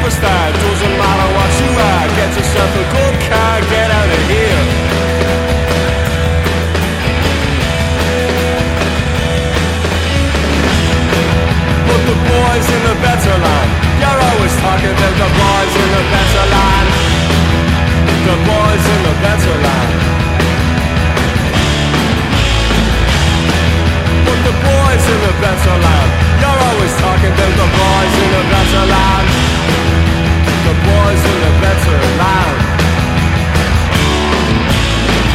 superstar. Doesn't matter what you are. Get yourself a good car, get out of here. But the boys in the better land, you're always talking about the boys in the better land. The boys in the better land. But the boys in the better land, you're always talking about the boys in the better land. The boys in the better land.